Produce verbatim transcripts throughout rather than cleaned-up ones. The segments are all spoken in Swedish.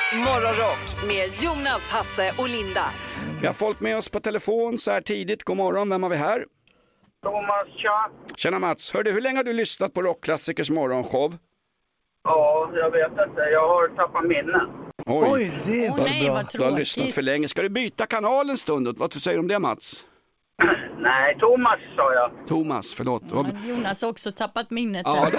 Morgonrock med Jonas, Hasse och Linda. Vi har folk med oss på telefon så här tidigt. God morgon, vem har vi här? Thomas, tja. Tjena Mats, hör du, hur länge har du lyssnat på Rockklassikers morgonshow? Ja, jag vet inte. Jag har tappat minne. Oj, Oj, det är Åh, inte nej, bra. vad du har tråkigt. lyssnat för länge. Ska du byta kanal en stund? Vad säger du om det Mats? Nej, Thomas sa jag. Thomas, förlåt. Ja, Jonas har också tappat minnet. Ja,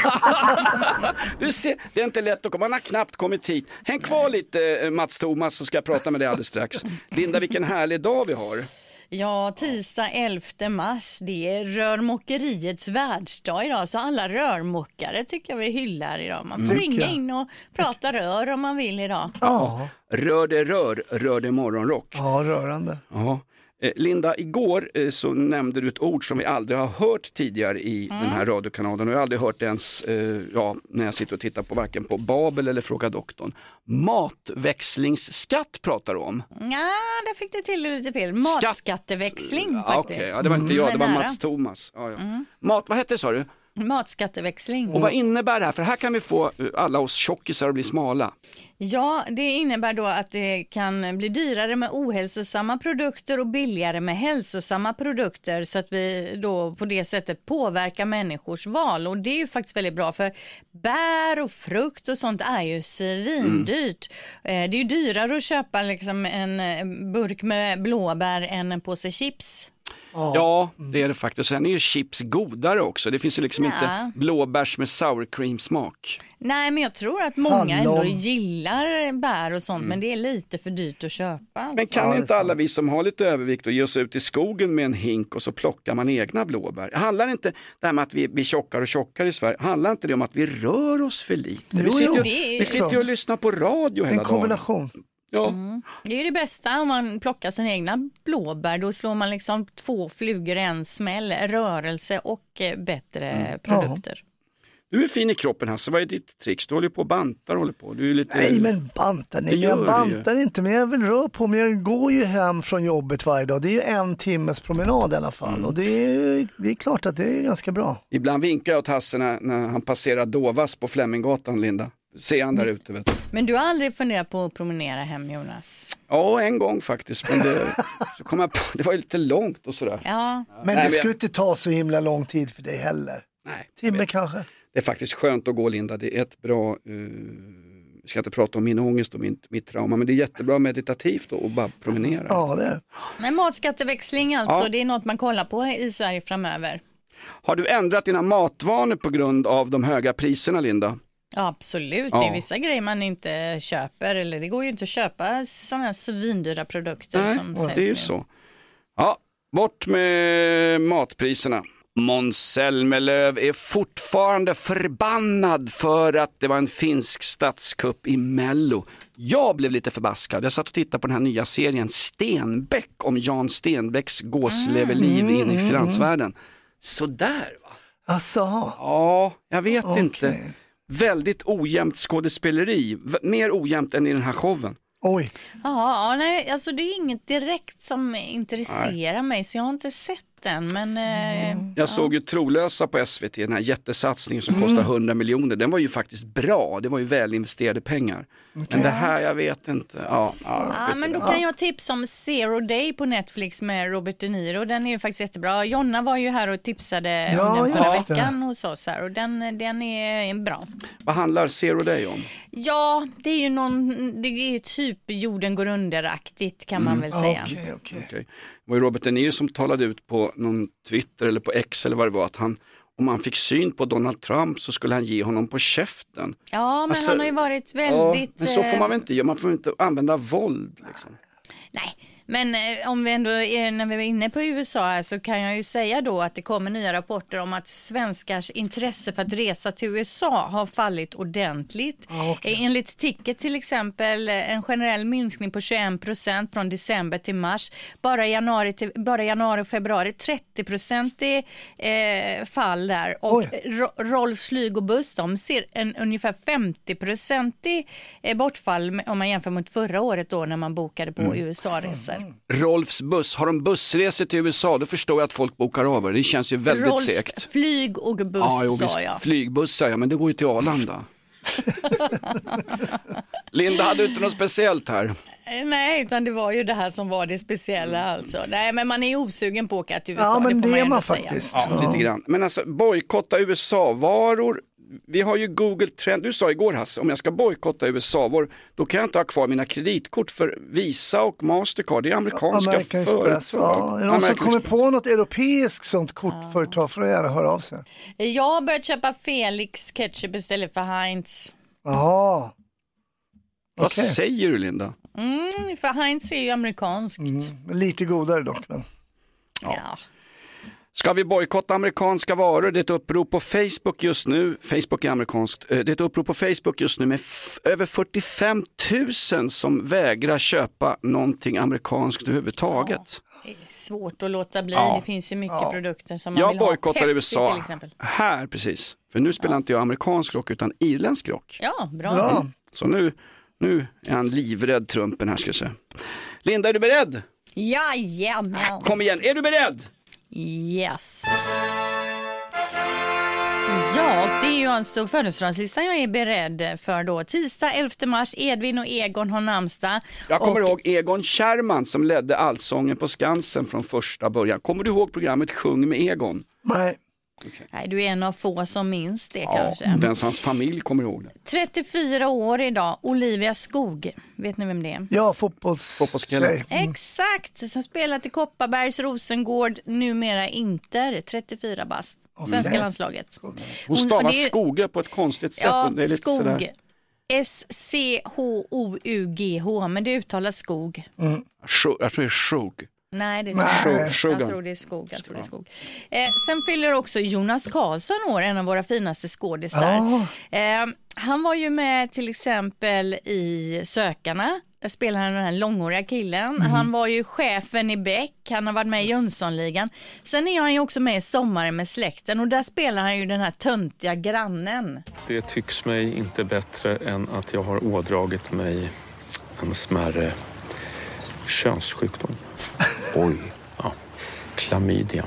du ser, det är inte lätt att komma, man har knappt kommit hit. Häng kvar lite Mats Thomas så ska jag prata med dig alldeles strax. Linda, vilken härlig dag vi har. Ja, tisdag elfte mars, det är rörmokeriets världsdag idag, så alla rörmokare tycker jag vi hyllar idag. Man får Mm. ringa in och prata rör om man vill idag. Ja, Rör det rör, rör det morgonrock. ja, rörande. Ja. Eh, Linda, igår eh, så nämnde du ett ord som vi aldrig har hört tidigare i Mm. den här radiokanalen. Och jag har aldrig hört det ens eh, ja, när jag sitter och tittar på varken på Babel eller Fråga doktorn. Matväxlingsskatt pratar du om. Ja, där fick du till det lite fel. Skatt- Matskatteväxling Ja, faktiskt. okej. Ja, det var inte jag, det Men var nära. Mats Thomas. Ja, ja. Mat, vad hette det sa du? Matskatteväxling. Och vad innebär det här? För här kan vi få eh, alla oss tjockisar att bli smala. Ja, det innebär då att det kan bli dyrare med ohälsosamma produkter och billigare med hälsosamma produkter, så att vi då på det sättet påverkar människors val. Och det är ju faktiskt väldigt bra, för bär och frukt och sånt är ju svindyrt. Mm. Det är ju dyrare att köpa liksom en burk med blåbär än en påse chips. Ja, det är det faktiskt. Sen är ju chips godare också. Det finns ju liksom Ja. inte blåbärs med sour cream smak. Nej, men jag tror att många Hallon. ändå gillar bär och sånt, men det är lite för dyrt att köpa. Men kan Ja, det är inte alla sant. vi som har lite övervikt och ge oss ut i skogen med en hink och så plockar man egna blåbär? Handlar inte det här med att vi blir tjockare och tjockare i Sverige, handlar inte det om att vi rör oss för lite? Jo, vi sitter, jo. ju, Det är ju vi sitter ju och lyssnar på radio hela En dagen. kombination. Ja. Det är ju det bästa om man plockar sina egna blåbär. Då slår man liksom två flugor i en smäll. Rörelse och eh, bättre produkter. Du är fin i kroppen Hasse, vad är ditt tricks? Du håller ju på och bantar och håller på. Du är lite... Nej, men bantar Det nej, gör jag du bantar inte, men jag vill röra på mig. Jag går ju hem från jobbet varje dag. Det är ju en timmes promenad i alla fall. Mm. Och det är, det är klart att det är ganska bra. Ibland vinkar jag åt Hasse när, när han passerar Dovas på Fleminggatan, Linda. Ser han där ute, vet du. Men du har aldrig funderat på att promenera hem, Jonas? Ja, en gång faktiskt. Men det, så kom jag på, det var ju lite långt och sådär. Ja. Men Nej, det men skulle jag- inte ta så himla lång tid för dig heller. Nej, Timme kanske. det är faktiskt skönt att gå, Linda. Det är ett bra... Uh, jag ska inte prata om min ångest och mitt, mitt trauma, men det är jättebra meditativt och bara promenera. Ja, det är. Men matskatteväxling alltså, Ja. det är något man kollar på i Sverige framöver. Har du ändrat dina matvanor på grund av de höga priserna, Linda? Ja, absolut, Ja. det är vissa grejer man inte köper, eller det går ju inte att köpa sådana här svindyra produkter Nej, som ja, säljs det är ju nu. så. Ja, bort med matpriserna. Måns Zelmerlöw är fortfarande förbannad för att det var en finsk statskupp i Mello. Jag blev lite förbaskad. Jag satt och tittade på den här nya serien Stenbeck om Jan Stenbecks gåsleverliv in i finansvärlden. Så där va? Alltså, Ja, jag vet Okej. inte. Väldigt ojämnt skådespeleri. V- mer ojämnt än i den här showen. oj. Ja, ja, nej, alltså det är inget direkt som intresserar mig, så jag har inte sett den, men eh, Jag såg ju Trolösa på S V T, den här jättesatsningen som kostar hundra miljoner. Den var ju faktiskt bra, det var ju väl investerade pengar. Men det här, jag vet inte. Ja, ja, ja, men då kan jag tipsa om Zero Day på Netflix med Robert De Niro. Den är ju faktiskt jättebra. Jonna var ju här och tipsade Ja, om den förra just det. veckan hos oss här, och den, den är bra. Vad handlar Zero Day om? Ja, det är ju någon, det är ju typ jorden går under-aktigt kan man väl säga. Okej, okej. Okej. Det var ju Robert De Niro som talade ut på någon Twitter eller på X eller vad det var, att han, om han fick syn på Donald Trump så skulle han ge honom på käften. Ja, men Alltså, han har ju varit Ja, väldigt... men så får man eh, väl inte göra, man får inte använda våld. Liksom. Nej, men eh, om vi ändå är, när vi är inne på U S A här, så kan jag ju säga då att det kommer nya rapporter om att svenskars intresse för att resa till U S A har fallit ordentligt. Ah, okej. Eh, Enligt Ticket till exempel eh, en generell minskning på tjugoen procent från december till mars. Bara januari, till, bara januari och februari trettio procent i eh, fall där. Och Oj. Ro- Rolf Flyg och Buss, de ser en ungefär femtio procent i eh, bortfall med- om man jämför mot förra året då när man bokade på U S A-resor. Rolfs buss, har de bussresor till U S A då förstår jag att folk bokar av. Det känns ju väldigt Rolf segt. Flyg och Buss Ja, jo, sa visst. jag. Flygbussar, ja, men det går ju till Arlanda. rätt. Linda, hade du inte något speciellt här? Nej, utan det var ju det här som var det speciella alltså. Nej, men man är ju osugen på att åka till U S A. Ja, men det, får det är man, man säga. faktiskt. Ja, Ja. lite grann. Men alltså, bojkotta U S A-varor. Vi har ju Google Trend. Du sa igår, Hasse, om jag ska bojkotta U S A-varor, då kan jag inte ha kvar mina kreditkort för Visa och Mastercard. Det är amerikanska American Express. företag. Ja. Är det någon American som kommer Express. på något europeiskt sånt kortföretag får du gärna höra av sig. Jag har börjat köpa Felix ketchup istället för Heinz. Jaha. Vad Okej. säger du, Linda? Mm, för Heinz är ju amerikanskt. Mm, lite godare dock. Men. Ja. Ska vi bojkotta amerikanska varor? Det är ett upprop på Facebook just nu. Facebook är amerikanskt. Det är ett upprop på Facebook just nu med f- över fyrtiofem tusen som vägrar köpa någonting amerikanskt överhuvudtaget. Det är svårt att låta bli. Ja. Det finns ju mycket produkter som man Jag vill ha. bojkottar Pepsi U S A till exempel. här precis. För nu spelar inte jag amerikansk rock utan irländsk rock. Ja, bra. Bra. Så nu, nu är han livrädd, Trumpen här ska jag säga. Linda, är du beredd? Jajamän. Kom igen, är du beredd? Yes. Ja, det är ju alltså födelsedagslistan jag är beredd för då. Tisdag elfte mars, Edvin och Egon har namnsdag. Jag kommer och... ihåg Egon Kärrman som ledde Allsången på Skansen från första början. Kommer du ihåg programmet Sjung med Egon? Nej. Nej, du är en av få som minns det Ja, kanske. inte ens hans familj kommer ihåg det. trettiofyra år idag, Olivia Skog. Vet ni vem det är? Ja, fotbolls... Fotbollskille. tjej. Exakt, som spelat i Kopparbergs Rosengård, numera Inter, trettiofyra bast. Svenska nej. landslaget. Hon stavar det är- Skoge på ett konstigt sätt. Ja, och det är lite Skog. sådär. S C H O U G H, men det uttalas Skog. Sjo- Jag tror det är Skog. Nej, det är Nej. skog. Sugar. Jag tror det är skog. Jag tror det är skog. Eh, sen fyller också Jonas Karlsson år, en av våra finaste skådisar. Eh, han var ju med till exempel i Sökarna. Där spelar han den här långhåriga killen. Han var ju chefen i Beck. Han har varit med i Jönssonligan. Sen är han ju också med i Sommaren med släkten. Och där spelar han ju den här töntiga grannen. Det tycks mig inte bättre än att jag har ådragit mig en smärre könssjukdom. Oj. Ja, klamydia.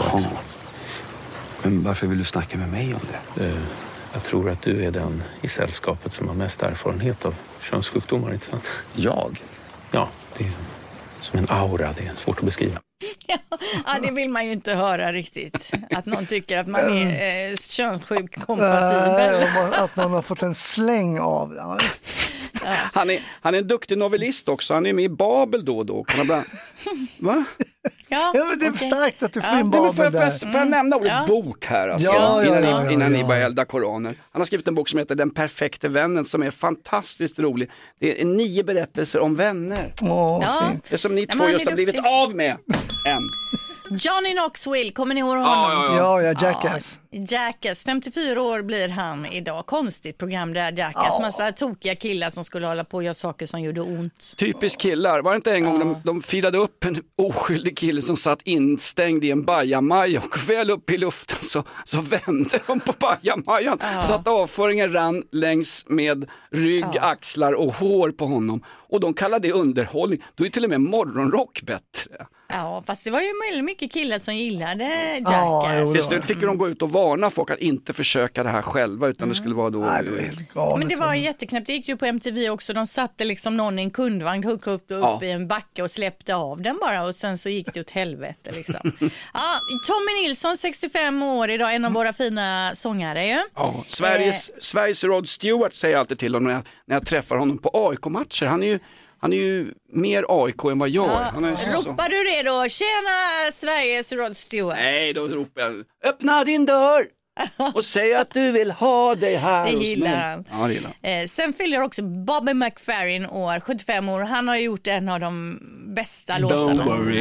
Men varför vill du snacka med mig om det? Eh, Jag tror att du är den i sällskapet som har mest erfarenhet av könssjukdomar, inte sant? Jag? Ja, det är som en aura, det är svårt att beskriva. Ja, det vill man ju inte höra riktigt. Att någon tycker att man är eh, könssjuk kompatibel. Äh, att någon har fått en släng av. Ja, just. Han är, han är en duktig novellist också. Han är med i Babel då och då. Kan han bara... Va? Ja, Ja, men det är okej. starkt att du får Ja, in Nej, men får, Babel jag, får, där. jag, får jag nämna ordet Ja. bok här alltså, Ja, ja, innan, ja, ni, ja, innan ni ja. börjar elda koraner. Han har skrivit en bok som heter Den perfekta vännen som är fantastiskt rolig. Det är nio berättelser om vänner. Åh, Ja. fint. Det är som ni men två han är just har blivit duktig. av med än. Johnny Knoxville, kommer ni ihåg honom? Ja, ja, Jackass. Jackass, femtiofyra år blir han idag. Konstigt program där, Jackass. Massa tokiga killar som skulle hålla på och göra saker som gjorde ont. Typiskt killar. Var det inte en gång de, de firade upp en oskyldig kille som satt instängd i en bajamaja och väl upp i luften så, så vände de på bajamajan så att avföringen rann längs med rygg, axlar och hår på honom. Och de kallade det underhållning. Då är till och med morgonrock bättre. Ja, fast det var ju väldigt mycket killar som gillade Ja, Jackass. jo, Till slut fick de gå ut och varna folk att inte försöka det här själva utan det skulle vara då... Nej, det var helt galet. Men det var jätteknäppt, det gick ju på M T V också. De satte liksom någon i en kundvagn, huggade upp, upp Ja. i en backe och släppte av den bara. Och sen så gick det åt helvete liksom. Ja, Tommy Nilsson, sextiofem år idag, en av våra fina sångare ju. Ja, Sveriges, Sveriges Rod Stewart säger jag alltid till honom när jag, när jag träffar honom på A I K-matcher. Han är ju, han är ju mer A I K än vad jag är. Han är så, så. Ropar du det då? Tjena Sveriges Rod Stewart. Nej, då ropar jag, öppna din dörr och säg att du vill ha dig här Det hos gillar mig. han. Ja, det gillar han. Eh, sen fyller också Bobby McFerrin år, sjuttiofem år. Han har gjort en av de bästa låtarna. Don't worry.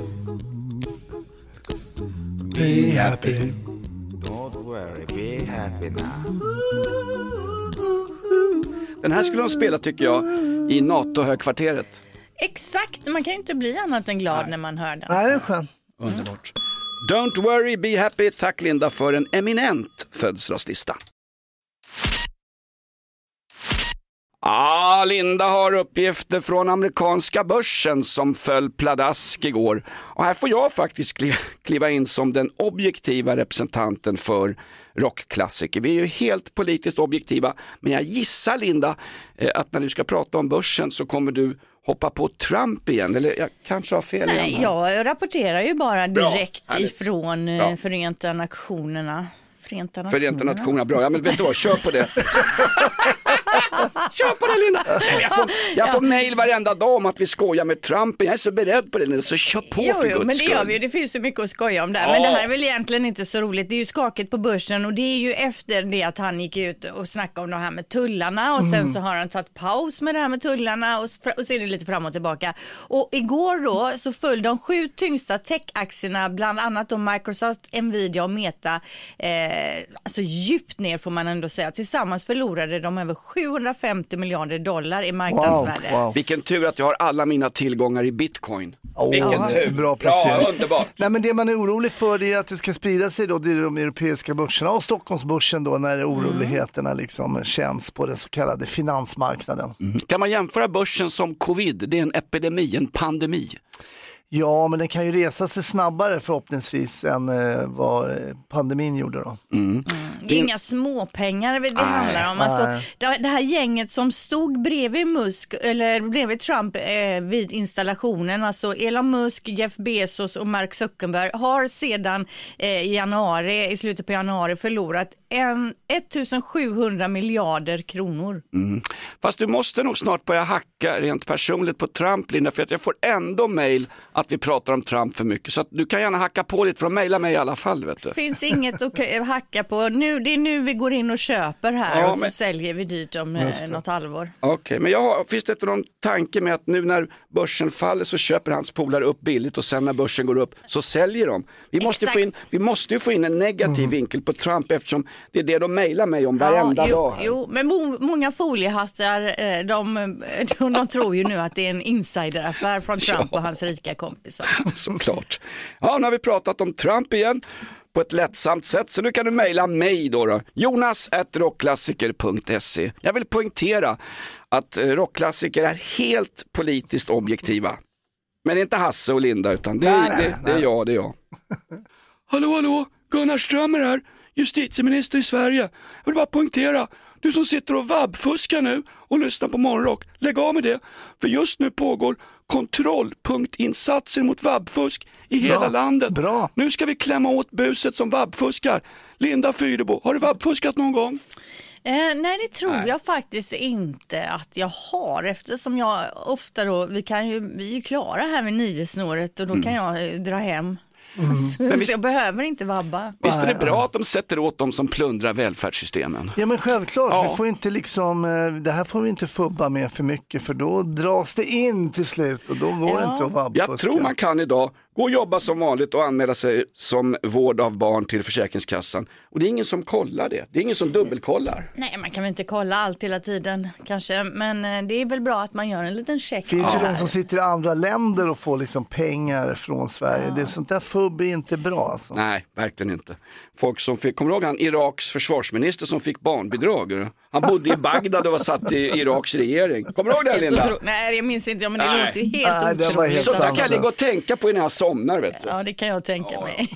Be happy. Don't worry, be happy now. Den här skulle de spela tycker jag i NATO-högkvarteret. Exakt, man kan ju inte bli annat än glad när man hör den. Nej, det är skön. Underbart. Don't worry, be happy. Tack Linda för en eminent födelsedagslista. Ja, Linda har uppgifter från amerikanska börsen som föll pladask igår. Och här får jag faktiskt kliva in som den objektiva representanten för rockklassiker. Vi är ju helt politiskt objektiva, men jag gissar, Linda, att när du ska prata om börsen så kommer du hoppa på Trump igen, eller jag kanske har fel. Nej, igen jag rapporterar ju bara direkt bra, ifrån ja. Förenta Nationerna. Förenta Nationerna. Förenta Nationerna, bra. Ja, men vet du vad, kör på det. Kör på det, Linda. Jag får, jag får mejl varenda dag om att vi skojar med Trump. Jag är så beredd på det nu, så kör på jo, för jo, guds men det skull. gör vi ju. Det finns så mycket att skoja om där. Ja. Men det här är väl egentligen inte så roligt. Det är ju skakigt på börsen och det är ju efter det att han gick ut och snackade om det här med tullarna och Mm. sen så har han tagit paus med det här med tullarna och, och så är det lite fram och tillbaka. Och igår då så föll de sju tyngsta techaktierna, bland annat då Microsoft, Nvidia och Meta, eh, alltså djupt ner får man ändå säga. Tillsammans förlorade de över sjuhundrafemtio miljarder dollar i marknadsvärde. Wow, wow. Vilken tur att jag har alla mina tillgångar i bitcoin. Oh, Vilken tur. bra placering. Ja, underbart. Nej, men det man är orolig för det är att det ska sprida sig då till de europeiska börserna och Stockholmsbörsen då när oroligheterna liksom känns på den så kallade finansmarknaden. Mm. Kan man jämföra börsen som covid? Det är en epidemi, en pandemi. Ja, men den kan ju resa sig snabbare förhoppningsvis än eh, vad pandemin gjorde då. Mm. Mm. Det är inga småpengar det handlar om. Alltså, det, det här gänget som stod bredvid Musk eller bredvid Trump eh, vid installationen, alltså Elon Musk, Jeff Bezos och Mark Zuckerberg har sedan eh, i januari, i slutet på januari förlorat en, ettusensjuhundra miljarder kronor. Mm. Fast du måste nog snart börja hacka rent personligt på Trump, Linda, för att jag får ändå mejl att vi pratar om Trump för mycket. Så att du kan gärna hacka på lite, för att mejla mig i alla fall, vet du. Finns inget att hacka på. Nu, det är nu vi går in och köper här Ja, och så men... säljer vi dyrt om eh, något halvår. Okej, okay, men jag har, finns det inte någon tanke med att nu när börsen faller så köper hans polare upp billigt och sen när börsen går upp så säljer de. Vi måste, få in, vi måste ju få in en negativ mm. vinkel på Trump eftersom det är det de mejlar mig om varenda ja, jo, dag. Här. Jo, men mo- många foliehattar de, de, de tror ju nu att det är en insideraffär från Trump ja. och hans rika kompisar. Såklart. Ja, nu har vi pratat om Trump igen på ett lättsamt sätt, så nu kan du mejla mig då, då. jonas at rockklassiker punkt se. Jag vill poängtera att rockklassiker är helt politiskt objektiva. Men det är inte Hasse och Linda, utan det, nej, det, nej, det är nej. jag, det är jag. Hallå, hallå, Gunnar Strömmer här, justitieminister i Sverige. Jag vill bara poängtera, du som sitter och vabbfuskar nu och lyssnar på morgonrock, lägg av med det. För just nu pågår kontrollpunktinsatser mot vabbfusk i bra, hela landet. Bra. Nu ska vi klämma åt buset som vabbfuskar. Linda Fyrebo, har du vabbfuskat någon gång? Eh, nej, det tror nej. jag faktiskt inte att jag har, eftersom jag ofta då, vi, kan ju, vi är ju klara här med nio snåret och då mm. kan jag eh, dra hem. Mm. Så, visst, så jag behöver inte vabba. Visst är det bra att de sätter åt dem som plundrar välfärdssystemen? Ja, men självklart, ja. vi får inte liksom, det här får vi inte fubba med för mycket, för då dras det in till slut och då går ja. det inte att vabbfuska. Jag tror man kan idag gå och jobba som vanligt och anmäla sig som vård av barn till Försäkringskassan. Och det är ingen som kollar det. Det är ingen som dubbelkollar. Nej, man kan väl inte kolla allt hela tiden kanske. Men det är väl bra att man gör en liten check. Det finns ja. ju de som sitter i andra länder och får liksom pengar från Sverige. Ja. Det är sånt där fubb är inte bra. Alltså. Nej, verkligen inte. Folk som fick, kommer du ihåg han Iraks försvarsminister som fick barnbidrag? Han bodde i Bagdad och var satt i Iraks regering. Kommer du ihåg det, Linda? Otro... Nej, jag minns inte, men det Nej. låter ju helt Nej, det var helt så där kan jag ligga och tänka på innan jag somnar, vet du. Ja, det kan jag tänka ja. mig.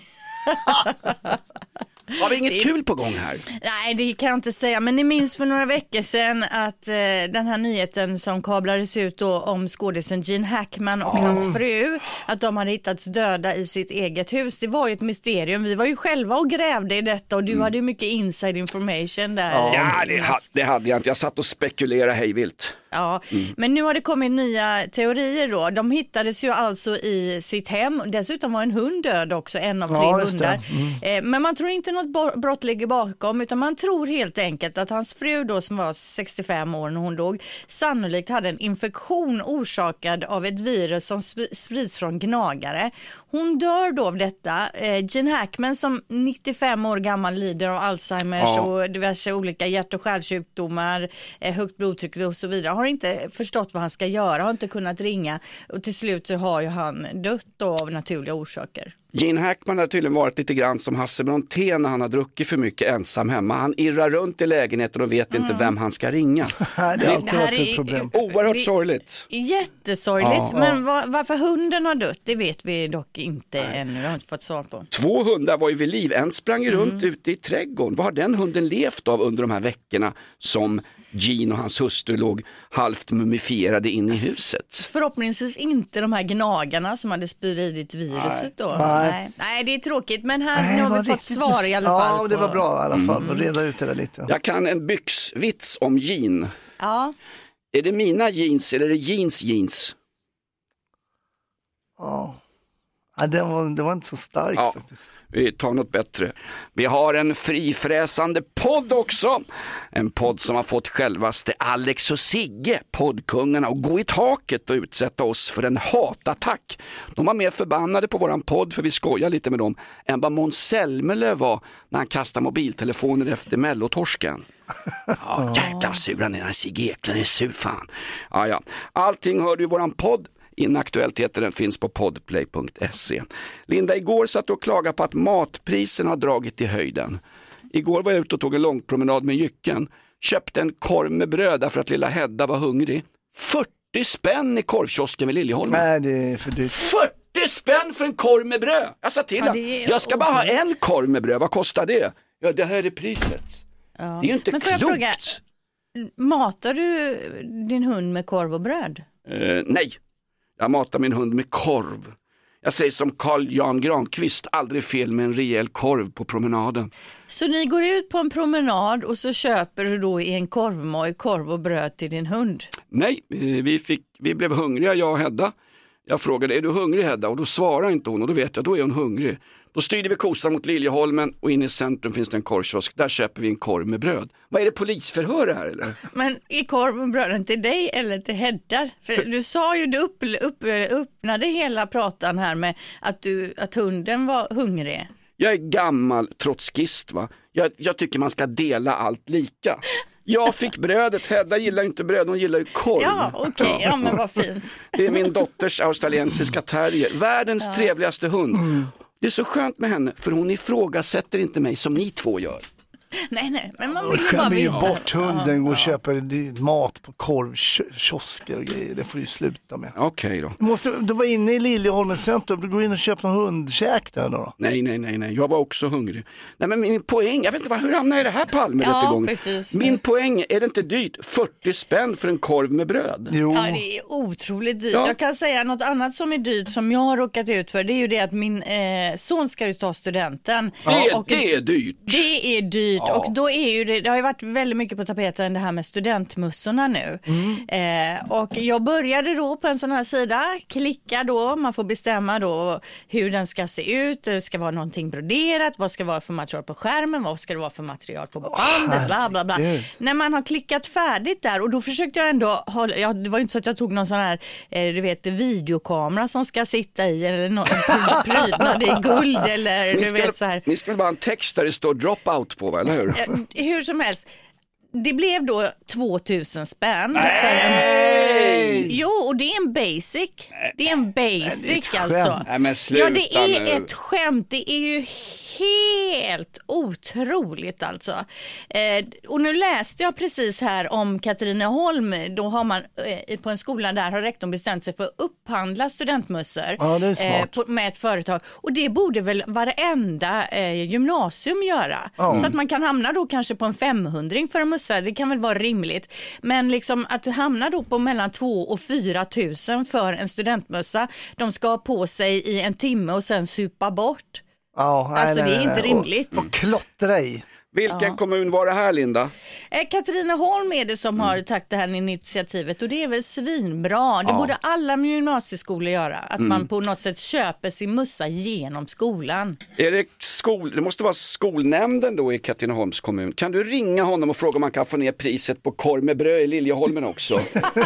Har vi inget det... kul på gång här? Nej, det kan jag inte säga. Men ni minns för några veckor sedan att eh, den här nyheten som kablades ut då om skådisen Gene Hackman och oh. hans fru, att de hade hittats döda i sitt eget hus. Det var ju ett mysterium. Vi var ju själva och grävde i detta och du mm. hade ju mycket inside information där. Ja, det, ha, det hade jag inte. Jag satt och spekulerade hejvilt. Ja, mm. men nu har det kommit nya teorier då. De hittades ju alltså i sitt hem. Dessutom var en hund död också, en av tre ja, hundar. Mm. Men man tror inte något brott ligger bakom, utan man tror helt enkelt att hans fru då, som var sextiofem år när hon dog, sannolikt hade en infektion orsakad av ett virus som sprids från gnagare. Hon dör då av detta. Gene Hackman som nittiofem år gammal lider av Alzheimers ja. och diverse olika hjärt- och kärlsjukdomar, högt blodtryck och så vidare. Har har inte förstått vad han ska göra, har inte kunnat ringa och till slut så har ju han dött då av naturliga orsaker. Gene Hackman har tydligen varit lite grann som Hasse Brontén när han har druckit för mycket ensam hemma. Han irrar runt i lägenheten och vet mm. inte vem han ska ringa. Det har alltid varit ett problem. Oerhört sorgligt. Jättesorgligt, ja, men ja. Var, varför hunden har dött, det vet vi dock inte Nej. ännu. Jag har inte fått svar på. Två hundar var ju vid liv. En sprang mm. runt ute i trädgården. Vad har den hunden levt av under de här veckorna som Gene och hans hustru låg halvt mumifierade in i huset? Förhoppningsvis inte de här gnagarna som hade spridit viruset då. Nej. Nej. Nej, det är tråkigt, men här Nej, nu har vi fått riktigt... svar i alla fall. Ja, det var bra i alla fall. Mm. Reda ut det där lite. Jag kan en byxvits om Gene. Ja. Är det mina jeans eller är det jeans jeans? Ja, ja det, var, det var inte så starkt ja. faktiskt. Vi tar något bättre. Vi har en frifräsande podd också. En podd som har fått självaste Alex och Sigge, poddkungarna, att gå i taket och utsätta oss för en hatattack. De var mer förbannade på våran podd, för vi skojar lite med dem, än vad Måns Zelmerlöw var när han kastade mobiltelefoner efter mellotorsken. Ja, jäkla sura när Sigge Eklund är sur fan. Ja, ja. Allting hör du i våran podd. Inaktuellt heter den, finns på podplay punkt se. Linda, igår satt och klagade på att matpriserna har dragit i höjden. Igår var jag ute och tog en långpromenad med Jycken. Köpte en korv med bröd därför att lilla Hedda var hungrig. fyrtio spänn i korvkiosken vid Liljeholmen. Nej, det är för dyrt. fyrtio spänn för en korv med bröd. Jag sa till ja, är... jag ska bara ha en korv med bröd. Vad kostar det? Ja, det här är priset. Ja. Det är ju inte Men klokt. Fråga, matar du din hund med korv och bröd? Uh, nej. Jag matar min hund med korv. Jag säger som Carl Jan Granqvist, aldrig fel med en rejäl korv på promenaden. Så ni går ut på en promenad och så köper du då i en korvmoj korv och bröd till din hund? Nej, vi, fick, vi blev hungriga, jag och Hedda. Jag frågade, är du hungrig Hedda? Och då svarar inte hon och då vet jag, då är hon hungrig. Då styrde vi kosan mot Liljeholmen och in i centrum finns det en korvkiosk. Där köper vi en korv med bröd. Vad är det, polisförhör här eller? Men är korv med bröden till dig eller till Hedda? För du sa ju, du upp, upp, öppnade hela pratan här med att, du, att hunden var hungrig. Jag är gammal trotskist va. Jag, jag tycker man ska dela allt lika. Jag fick brödet, Hedda gillar inte bröd, hon gillar ju korv. Ja, okej, okay. ja men vad fint. Det är min dotters australiensiska terrier, världens ja. trevligaste hund. Mm. Det är så skönt med henne, för hon ifrågasätter inte mig som ni två gör. Nej, nej, men man vill ju bara veta. Bort hunden, ja, gå och köpa mat på korvkiosker och grejer. Det får du sluta med. Okej okay, då. Du, måste, du var inne i Liljeholmens centrum, du går in och köper någon hundkäk där då. Nej, nej, nej, nej, jag var också hungrig. Nej, men min poäng, jag vet inte vad, hur hamnar jag i det här Palme-rättegången? Ja, precis. Min poäng, är det inte dyrt? fyrtio spänn för en korv med bröd? Jo. Ja, det är otroligt dyrt. Ja. Jag kan säga något annat som är dyrt som jag har råkat ut för. Det är ju det att min eh, son ska ju ta studenten. Det, och det är dyrt. Det är dyrt. Ja. Och då är ju det, det har ju varit väldigt mycket på tapeten det här med studentmussorna nu. Mm. Eh, och jag började då på en sån här sida, klicka då, man får bestämma då hur den ska se ut, det ska vara någonting broderat, vad ska det vara för material på skärmen, vad ska det vara för material på bandet, bla bla bla. När man har klickat färdigt där, och då försökte jag ändå hålla, ja, det var ju inte så att jag tog någon sån här, eh, du vet, videokamera som ska sitta i, eller någon prydnad i guld, eller ni du ska, vet så här. Ni ska väl bara en text där det står dropout på, eller hur? Hur som helst, det blev då tvåtusen spänn. Nej! Jo, och det är en basic. Det är en basic det är alltså. Nej, men sluta ja, det är nu. ett skämt. Det är ju helt otroligt alltså. Eh, och nu läste jag precis här om Katrineholm. Då har man eh, på en skola där har rektorn bestämt sig för att upphandla studentmössor ja, det är smart. eh, på, med ett företag. Och det borde väl varenda eh, gymnasium göra. Mm. Så att man kan hamna då kanske på en femhundring för en mössa. Det kan väl vara rimligt. Men liksom att hamna då på mellan två och fyra tusen för en studentmössa. De ska ha på sig i en timme och sen supa bort. Ja, nej, alltså nej, det är inte nej. rimligt. Och, och klottra i. Vilken ja. kommun var det här, Linda? Eh, Katrineholm är det som mm. har tagit det här initiativet, och det är väl svinbra. Det ja. borde alla gymnasieskolor göra. Att mm. man på något sätt köper sin mössa genom skolan. Är det skol... Det måste vara skolnämnden då i Katrineholms kommun. Kan du ringa honom och fråga om man kan få ner priset på korv med bröd i Liljeholmen också?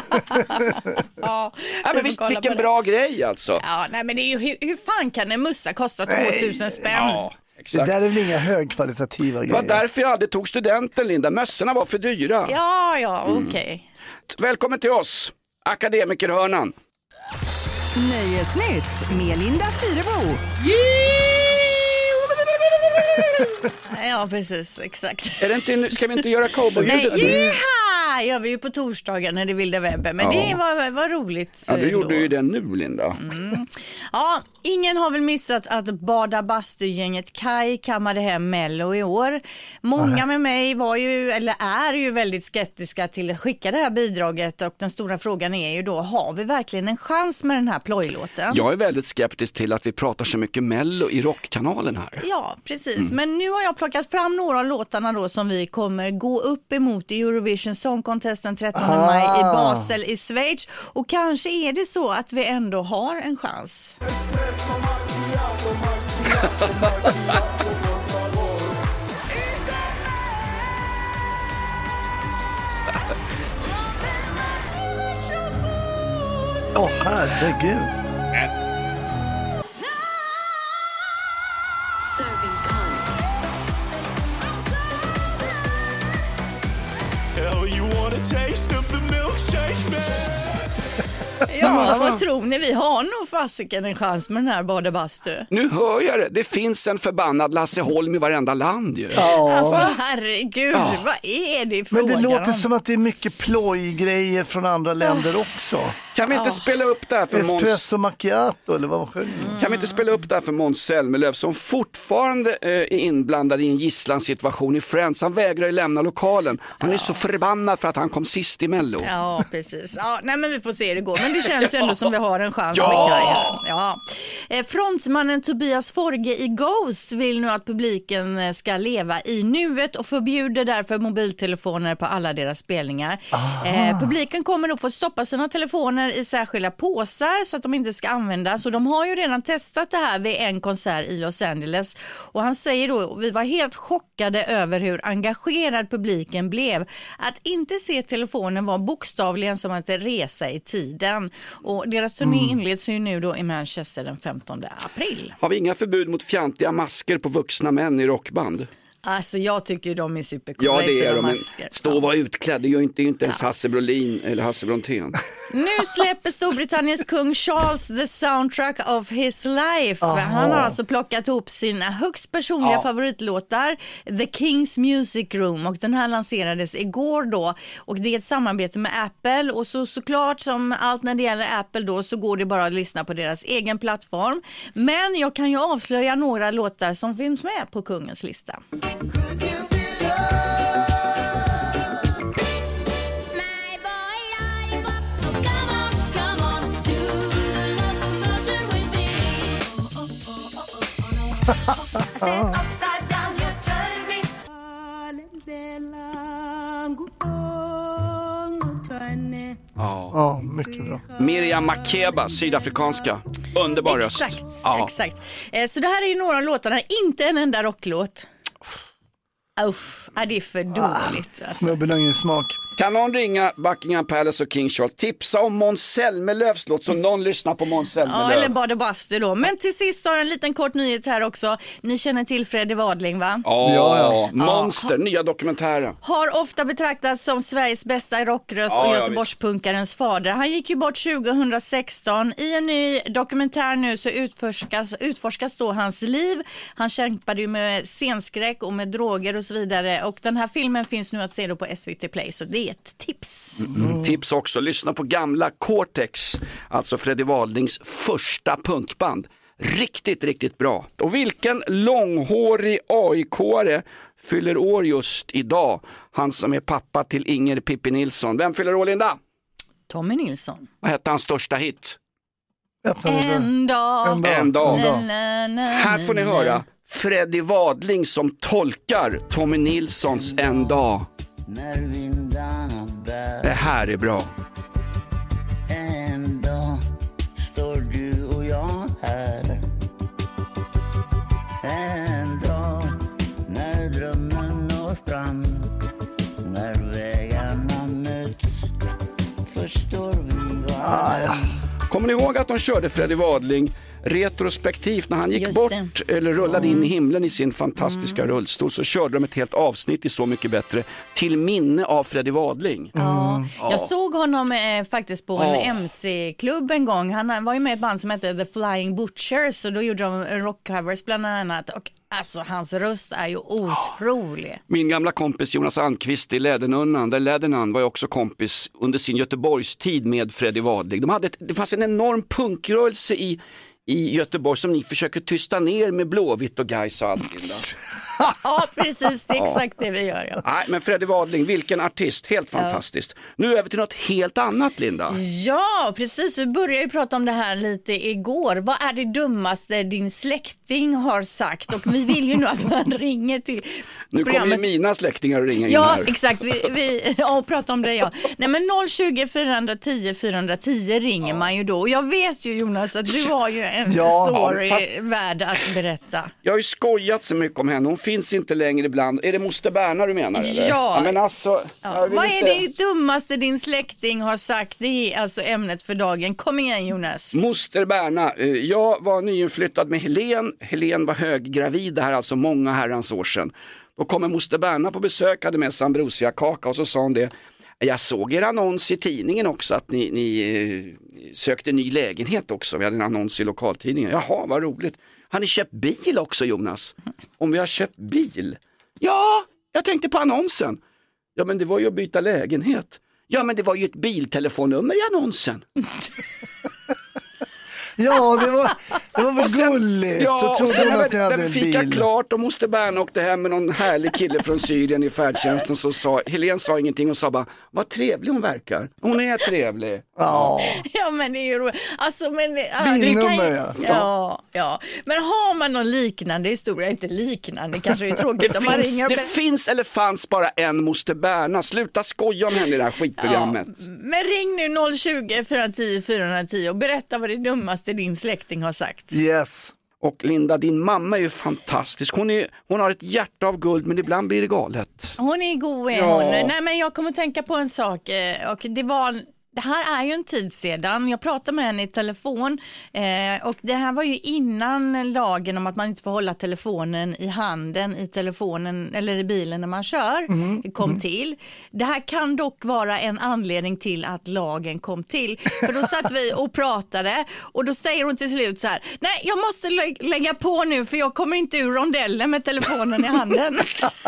ja, ja, men visst, vilken bra grej alltså. Ja, nej, men det är ju, hur, hur fan kan en mössa kosta tvåtusen spänn? Ja. exakt. Det där är väl inga högkvalitativa grejer. Det var därför jag aldrig tog studenten, Linda. Mössorna var för dyra. Ja, ja, okej. Okay. Mm. Välkommen till oss, akademikerhörnan. Nöjesnytt med Linda Fyrebo. Ja, precis, exakt. Är det inte, ska vi inte göra cowboyljudet? Nej, jag var ju på torsdagen när det vilda webben, men ja. det var, var roligt. Ja, du gjorde då. ju det nu, Linda. Mm. Ja, ingen har väl missat att Bada Bastu-gänget Kai kammade hem Mello i år. Många med mig var ju, eller är ju väldigt skeptiska till att skicka det här bidraget, och den stora frågan är ju då, har vi verkligen en chans med den här plojlåten? Jag är väldigt skeptisk till att vi pratar så mycket Mello i rockkanalen här. Ja, precis. Mm. Men nu har jag plockat fram några av låtarna då som vi kommer gå upp emot i Eurovision Song Contest den trettonde ah. maj i Basel i Schweiz. Och kanske är det så att vi ändå har en chans. Åh, oh, herregud. Hell, you want a taste of the milkshake, man? Ja, vad tror ni? Vi har nog fasiken en chans med den här Bada Bastu. Nu hör jag det. Det finns en förbannad Lasse Holm i varenda land ju. Ja. Alltså herregud, ja. Vad är det för Men det frågan? låter som att det är mycket plojgrejer från andra länder ja. också. Kan vi inte ja. spela upp det här för Måns... Espresso macchiato eller vad sjunger mm. Kan vi inte spela upp det här för Måns Zelmerlöw som fortfarande eh, är inblandad i en gisslansituation i Friends. Han vägrar ju lämna lokalen. Han är ja. så förbannad för att han kom sist i Mello. Ja, precis. Ja, nej, men vi får se hur det går. Men det känns ju ändå som vi har en chans ja. med Kaja. Ja. Eh, frontmannen Tobias Forge i Ghost vill nu att publiken ska leva i nuet och förbjuder därför mobiltelefoner på alla deras spelningar. Eh, publiken kommer då få stoppa sina telefoner i särskilda påsar så att de inte ska användas, och de har ju redan testat det här vid en konsert i Los Angeles, och han säger då, vi var helt chockade över hur engagerad publiken blev. Att inte se telefonen var bokstavligen som att resa i tiden, och deras turné mm. inleds ju nu då i Manchester den femtonde april. Har vi inga förbud mot fjantiga masker på vuxna män i rockband? Alltså jag tycker de är supercoola. Ja, det är de, men stå och vara utklädd, det är ju inte, inte ens ja. Hasse Brolin eller Hasse Brontén. Nu släpper Storbritanniens kung Charles the soundtrack of his life. Aha. Han har alltså plockat ihop sina högst personliga ja. favoritlåtar, The King's Music Room, och den här lanserades igår då, och det är ett samarbete med Apple, och så såklart som allt när det gäller Apple då så går det bara att lyssna på deras egen plattform. Men jag kan ju avslöja några låtar som finns med på kungens lista. Ja, ja, mycket bra. Miriam Makeba, sydafrikanska. Underbar röst. Exakt, ja. exakt. Så det här är ju några låtar, inte en enda rocklåt. Uff, ja, det är för dåligt. Alltså. Snubben har ingen smak. Kan någon ringa Buckingham Palace och King Charles? Tipsa om Måns Zelmerlöws låt så någon lyssnar på Måns Zelmerlöw. Ja, eller Bada Bastu då. Men till sist har jag en liten kort nyhet här också. Ni känner till Freddie Wadling, va? Oh, ja, ja. Monster, ja. Nya dokumentären. Har ofta betraktats som Sveriges bästa rockröst ja, och Göteborgspunkarens ja, fader. Han gick ju bort tjugohundrasexton. I en ny dokumentär nu så utforskas, utforskas då hans liv. Han kämpade ju med scenskräck och med droger och så vidare. Och den här filmen finns nu att se då på S V T Play, så det är ett tips. Mm. Tips också, lyssna på gamla Cortex, alltså Freddie Wadlings första punkband. Riktigt, riktigt bra. Och vilken långhårig A I K-are fyller år just idag? Han som är pappa till Inger Pippi Nilsson. Vem fyller år, Linda? Tommy Nilsson. Vad hette hans största hit? En dag. En dag. En dag. Här får ni höra Freddie Wadling som tolkar Tommy Nilssons En dag. När vindarna bär. Det här är bra. En dag står du och jag här. En dag när drömmen når fram. När vägarna möts förstår vi varandra. Ah, ja. Kommer ni ihåg att de körde Freddie Wadling retrospektivt när han gick Just bort det. eller rullade in i himlen i sin fantastiska mm. rullstol, så körde de ett helt avsnitt i Så mycket bättre till minne av Freddie Wadling. Mm. Ja. Jag såg honom eh, faktiskt på en Ja. M C-klubb en gång. Han var ju med i ett band som hette The Flying Butchers och då gjorde de rockcovers bland annat. Och alltså hans röst är ju otrolig. Min gamla kompis Jonas Almqvist i Lädernunnan, där Lädernan var ju också kompis under sin Göteborgstid med Freddie Wadling. De hade ett, det fanns en enorm punkrörelse i i Göteborg som ni försöker tysta ner med Blåvitt och Gais och allting. Ja, precis. Det är exakt det vi gör. Ja. Nej, men Freddie Wadling, vilken artist. Helt fantastiskt. Ja. Nu över till något helt annat, Linda. Ja, precis. Vi började ju prata om det här lite igår. Vad är det dummaste din släkting har sagt? Och vi vill ju nu att man ringer till Nu programmet. kommer ju mina släktingar att ringa in ja, här. Ja, exakt. Vi, vi ja, pratar om det, ja. Nej, men noll tjugo, fyrahundratio, fyrahundratio ringer ja. man ju då. Och jag vet ju, Jonas, att du har ju en ja, story fast... värd att berätta. Jag har ju skojat så mycket om henne. Hon finns inte längre ibland. Är det moster Berna du menar, eller? Ja. ja men alltså, ja. Vad inte... är det dummaste din släkting har sagt? Det är alltså ämnet för dagen. Kom igen, Jonas. Moster Berna. Jag var nyinflyttad med Helen. Helen var höggravid, det här alltså många herrans år sedan. Då kommer moster Berna på besök, hade med sig ambrosia kaka och så sa hon det. Jag såg er annons i tidningen också att ni, ni eh, sökte ny lägenhet också. Vi hade en annons i lokaltidningen. Jaha, vad roligt. Har ni köpt bil också, Jonas? Om vi har köpt bil? Ja, jag tänkte på annonsen. Ja, men det var ju att byta lägenhet. Ja, men det var ju ett biltelefonnummer i annonsen. Ja, det var, det var väl sen, gulligt. Ja, och sen när, när vi fick bil. jag klart och moster Berna åkte hem med någon härlig kille från Syrien i färdtjänsten, så sa, Helen sa ingenting och sa bara, vad trevlig hon verkar. Hon är trevlig. Ja, ja men det är ju roligt. Alltså, men, bilnummer, kan ju, ja. ja. Ja, men har man någon liknande historia, inte liknande, kanske är tråkigt det om finns, man ringer. Det men... finns eller fanns bara en moster Berna. Sluta skoja om henne i det här skitprogrammet. Ja, men ring nu noll tjugo, fyrahundratio, fyrahundratio och berätta vad det dummaste din släkting har sagt. Yes. Och Linda, din mamma är ju fantastisk. Hon, är, hon har ett hjärta av guld, men ibland blir det galet. Hon är god, är ja. hon. Nej, men jag kommer att tänka på en sak. Och det var... Det här är ju en tid sedan. Jag pratade med henne i telefon eh, och det här var ju innan lagen om att man inte får hålla telefonen i handen i telefonen eller i bilen när man kör mm. kom mm. till. Det här kan dock vara en anledning till att lagen kom till. För då satt vi och pratade och då säger hon till slut så här: nej, jag måste lä- lägga på nu för jag kommer inte ur rondellen med telefonen i handen.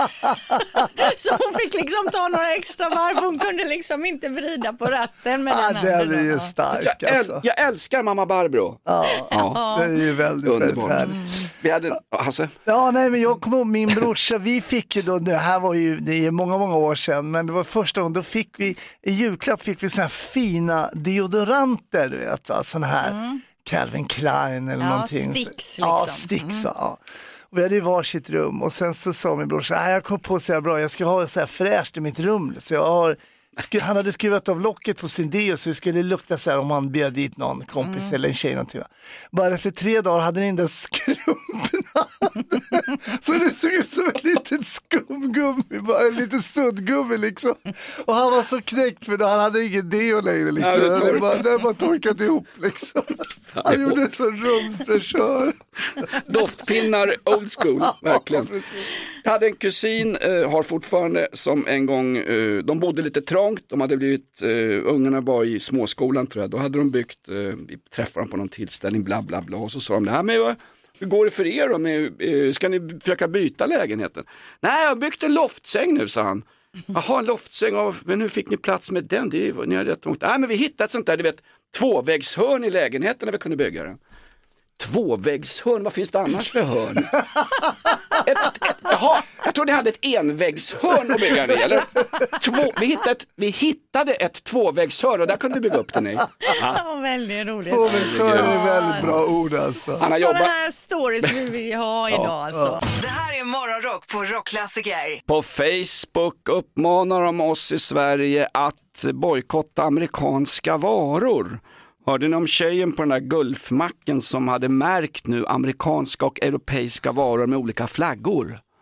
Så hon fick liksom ta några extra varv. Hon kunde liksom inte vrida på ratten. Med ah, den den är ju stark, jag, alltså. äl, jag älskar mamma Barbro. Ja, ja. Det är ju väldigt, underbart. väldigt mm. Vi hade, Hasse? Ja, nej, men jag kommer ihåg min brorsa, vi fick ju då, det här var ju, det är många, många år sedan, men det var första gången, då fick vi, i julklapp fick vi så här fina deodoranter, du vet, va? Sån här mm. Calvin Klein eller ja, någonting. Sticks liksom. Ja, Sticks, mm. ja. Och vi hade ju varsitt rum och sen så sa min brorsa, nej, jag kom på så här bra, jag ska ha så här fräscht i mitt rum, så jag har han hade skruvat av locket på sin deo så det skulle lukta så här om han bjöd dit någon kompis mm. eller en tjej någonting. Bara efter tre dagar hade den där skrumporna. Så det såg ut som ett litet skumgummi, bara en liten suddgummi liksom. Och han var så knäckt för då han hade ingen deo längre liksom. Ja, det bara, det bara torkat ihop liksom. Han gjorde en sån rumfräschör. Doftpinnar old school, verkligen. Ja, jag hade en kusin, äh, har fortfarande, som en gång, äh, de bodde lite trångt, de hade blivit, äh, ungarna var i småskolan tror jag, då hade de byggt, äh, vi träffade dem på någon tillställning, bla bla bla, och så sa de det här med, hur går det för er då, med, äh, ska ni försöka byta lägenheten? Nej, jag har byggt en loftsäng nu, sa han. Jaha, en loftsäng, och, men hur fick ni plats med den? Det var, ni har rätt långt. Nej, men vi hittade ett sånt där, du vet, tvåväggshörn i lägenheten när vi kunde bygga den. Tvåväggshörn, vad finns det annars för hörn? Ett, ett, jaha, jag tror det hade ett enväggshörn att bygga det, eller? Två, vi, hittade ett, vi hittade ett tvåväggshörn och där kunde vi bygga upp den i. Ja, ja väldigt roligt. Tvåväggshörn är väldigt bra ord alltså. Sådana jobbat... här stories vill vi ha idag ja, alltså. Ja. Det här är Morgonrock på Rockklassiker. På Facebook uppmanar de oss i Sverige att bojkotta amerikanska varor. Hörde ni om tjejen på den där gulfmacken som hade märkt nu amerikanska och europeiska varor med olika flaggor?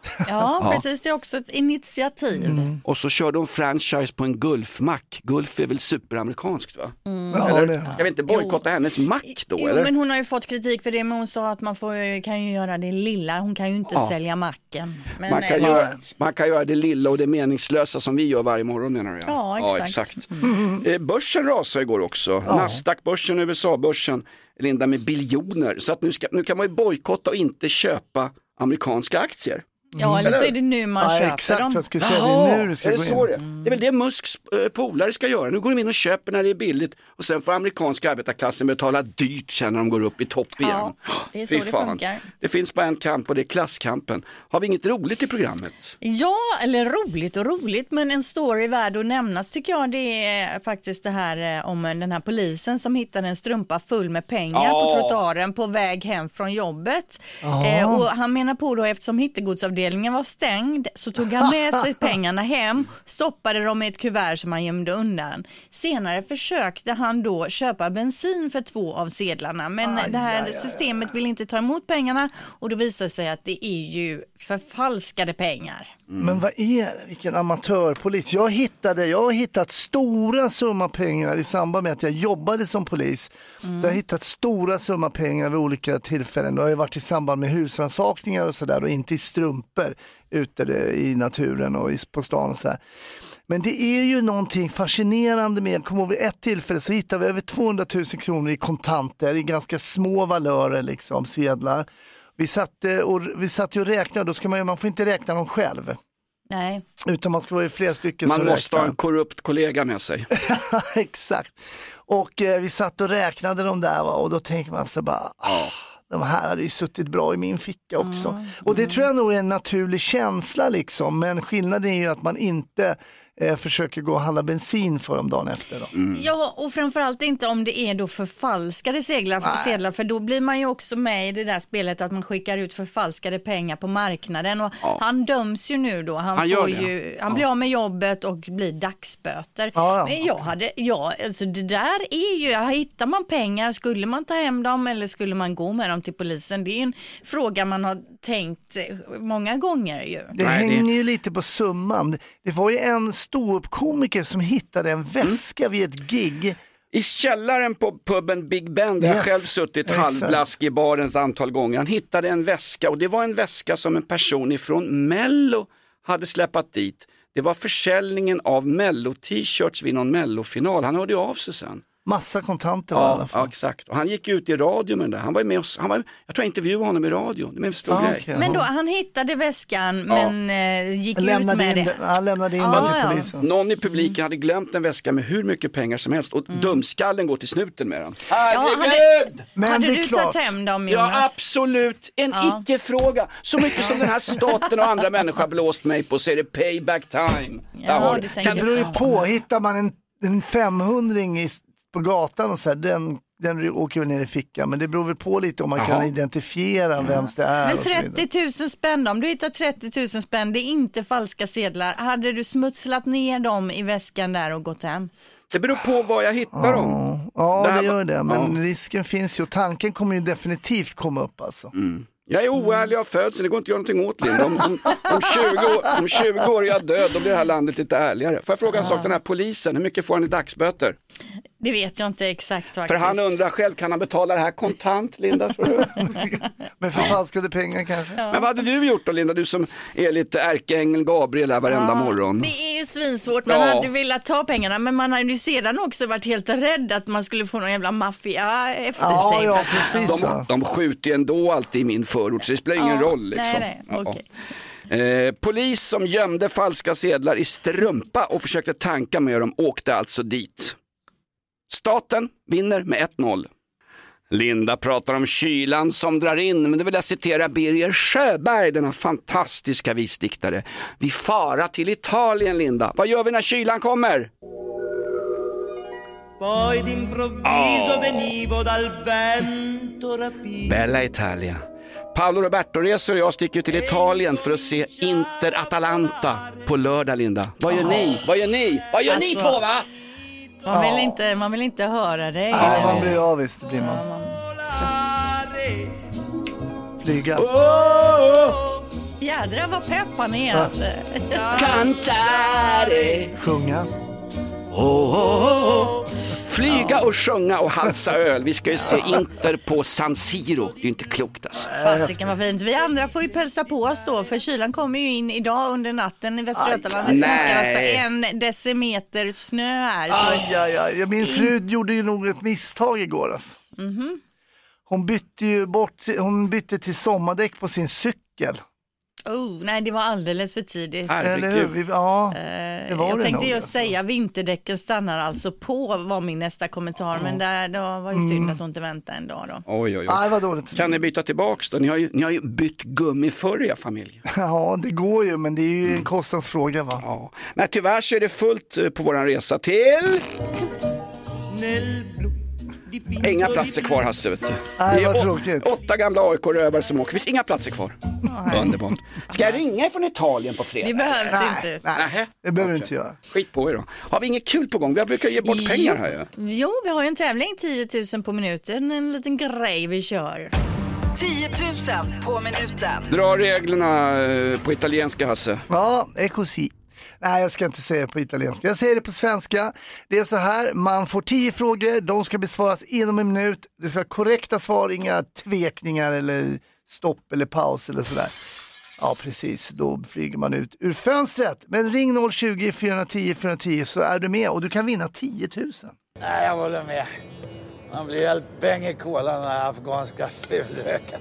Ja, ja, precis. Det är också ett initiativ. Mm. Och så kör de franchise på en Gulfmack. Gulf är väl superamerikanskt, va? Mm. Eller, ja, ska vi inte bojkotta hennes mack då? Jo, eller? men hon har ju fått kritik för det, men hon sa att man får, kan ju göra det lilla. Hon kan ju inte ja. sälja macken. Men man, kan nej, göra, man kan göra det lilla och det meningslösa som vi gör varje morgon, menar jag. Ja, exakt. Ja, exakt. Mm. Eh, börsen rasade igår också. Ja. Nasdaq-börsen, U S A-börsen, Linda, med biljoner. Så att nu, ska, nu kan man ju bojkotta och inte köpa amerikanska aktier. Ja, eller så är det nu man ja, köper exakt, dem. Jag skulle säga det är nu du ska är det gå in. Så det? Mm. det är väl det Musks äh, polare ska göra. Nu går de in och köper när det är billigt och sen får amerikanska arbetarklassen betala dyrt sen när de går upp i topp igen. Ja, det är så Fy det fan. funkar. Det finns bara en kamp och det är klasskampen. Har vi inget roligt i programmet? Ja, eller roligt och roligt, men en story värd att nämnas tycker jag, det är faktiskt det här om den här polisen som hittade en strumpa full med pengar oh. på trottoaren på väg hem från jobbet. Oh. Eh, och han menar på då, eftersom hittegodsavdelningen var stängd, så tog han med sig pengarna hem, stoppade dem i ett kuvert som han gömde undan. Senare försökte han då köpa bensin för två av sedlarna, men aj, det här aj, aj, systemet vill inte ta emot pengarna och då visar det sig att det är ju förfalskade pengar. Mm. Men vad är det? Vilken amatörpolis. Jag hittade, jag har hittat stora summa pengar i samband med att jag jobbade som polis. Mm. Så jag har hittat stora summa pengar vid olika tillfällen. Det har ju varit i samband med husrannsakningar och sådär och inte i strumpor ute i naturen och på stan och sådär. Men det är ju någonting fascinerande med, kommer ihåg vid ett tillfälle så hittade vi över tvåhundratusen kronor i kontanter i ganska små valörer liksom, sedlar. Vi satt och, vi satt och räknade, då ska man, man får inte räkna dem själv. Nej. Utan man ska vara i flera stycken. Man måste räknar. ha en korrupt kollega med sig. Exakt. Och eh, vi satt och räknade dem där va? Och då tänker man så bara, ah, de här hade ju suttit bra i min ficka också. Mm. Och det tror jag nog är en naturlig känsla liksom, men skillnaden är ju att man inte eh, försöker gå och handla bensin för dem dagen efter. Då. Mm. Ja, och framförallt inte om det är då förfalskade seglar för, sedlar, för då blir man ju också med i det där spelet att man skickar ut förfalskade pengar på marknaden och ja. Han döms ju nu då, han, han, får ju, han ja. blir av med jobbet och blir dagsböter. Ja, ja. Men jag hade, ja, alltså det där är ju, hittar man pengar, skulle man ta hem dem eller skulle man gå med dem till polisen? Det är en fråga man har tänkt många gånger ju. Det Nej, hänger det... ju lite på summan. Det var ju en ståuppkomiker som hittade en väska mm. vid ett gig. I källaren på puben Big Ben, där yes. jag själv suttit halvblask i baren ett antal gånger. Han hittade en väska och det var en väska som en person ifrån Mello hade släppt dit. Det var försäljningen av Mello-t-shirts vid någon Mello-final. Han hörde av sig sen. Massa kontanter ja, var i alla fall. Ja, exakt. Och han gick ut i radio med det där. Han var med oss, han var, jag tror jag intervjuade honom i radio. Det är en stor ah, grej. Okay, men då, han hittade väskan ja. men äh, gick lämnade ut med in, det. Han lämnade in ah, den till ja. polisen. Någon i publiken mm. hade glömt en väska med hur mycket pengar som helst. Och mm. dumskallen går till snuten med den. Ja, hade men hade det du klart. tagit hem dem, Jonas? Ja, absolut. En ja. icke-fråga. Så mycket som den här staten och andra människor blåst mig på så är det payback time. Ja, det kan bero på. Hittar man en, en femhundring i på gatan och så här, den, den åker väl ner i fickan, men det beror väl på lite om man Aha. kan identifiera ja. vems det är. Men trettio tusen spänn, om du hittar trettio tusen spänn, det är inte falska sedlar. Hade du smutslat ner dem i väskan där och gått hem? Det beror på vad jag hittar ja. dem. Ja, det, det gör det, men ja. risken finns ju. Tanken kommer ju definitivt komma upp alltså. Mm. Jag är oärlig av födseln, det går inte att göra någonting åt det. Om, om, om, tjugo år, om tjugo år är jag död, då blir det här landet lite ärligare. Får jag fråga en ja. sak, den här polisen, hur mycket får han i dagsböter? Det vet jag inte exakt faktiskt. För han undrar själv, kan han betala det här kontant, Linda? Med förfalskade pengar kanske. Ja. Men vad hade du gjort då, Linda? Du som är lite ärkeängel Gabriel här varenda ja, morgon. Det är ju svinsvårt. Man ja. hade velat ta pengarna, men man hade ju sedan också varit helt rädd att man skulle få någon jävla maffia efter ja, sig. Ja, precis. De, de skjuter ändå alltid i min förort, så det spelar ingen ja, roll. Liksom. Nej, nej. Ja, okay. Eh, polis som gömde falska sedlar i strumpa och försökte tanka med dem åkte alltså dit. Staten vinner med ett noll. Linda pratar om kylan som drar in, men det vill jag citera Birger Sjöberg, denna fantastiska visdiktare. Vi fara till Italien, Linda. Vad gör vi när kylan kommer? Poi d'improvviso venivo dal vento rapido. Bella Italia. Paolo Roberto reser och jag sticker till Italien för att se Inter Atalanta på lördag, Linda. Vad gör ni? Vad gör ni? Vad gör alltså, ni två, va? Man vill, inte, man vill inte höra det. Ja, man blir avvis, det blir man. Ja, man... Flyga. Oh, Jädrar vad pepp han är alltså. Cantare. Sjunga. Oh, oh, oh. Flyga och sjunga och halsa öl. Vi ska ju se Inter på San Siro. Det är ju inte klokt alltså. Fasiken vad fint. Vi andra får ju pälsa på oss då. För kylan kommer ju in idag under natten i Västra Götaland. Det snackar alltså en decimeter snö här. Aj, aj, aj. Min fru gjorde ju nog ett misstag igår alltså. Mm-hmm. Hon bytte ju bort, hon bytte till sommardäck på sin cykel. Oh, nej, det var alldeles för tidigt. Eller hur? Vi, ja, det var jag det tänkte nog, ju alltså. säga vinterdäcken stannar alltså på var min nästa kommentar. Men där, då var ju synd att hon inte väntade en dag då. Oj, oj, oj. Aj, vad dåligt. Kan ni byta tillbaks då? Ni har ju, ni har ju bytt gummi förr i er familj. Ja, det går ju, men det är ju en kostnadsfråga va? Ja. Nej, tyvärr så är det fullt på våran resa till... Inga platser kvar, Hasse, vet du. Nej, det är vad å- tråkigt. åtta gamla A I K-rövare som åker. Det finns inga platser kvar. Underbart. Ska jag ringa från Italien på fredag? Det behövs Nej, inte. nej, det behöver du Okej. inte göra. Skit på er då. Har vi inget kul på gång? Vi brukar ge bort pengar här ju. Jo, vi har ju en tävling tio tusen på minuten. En liten grej vi kör. tio tusen på minuten. Dra reglerna eh, på italienska, Hasse. Ja, è così. Nej, jag ska inte säga det på italienska. Jag säger det på svenska. Det är så här, man får tio frågor, de ska besvaras inom en minut. Det ska vara korrekta svar, inga tvekningar eller stopp eller paus eller sådär. Ja, precis. Då flyger man ut ur fönstret. Men ring noll tjugo, fyra tio, fyra tio så är du med och du kan vinna tio tusen. Nej, jag håller med. Man blir helt bäng i kolan när afghanska fulröken.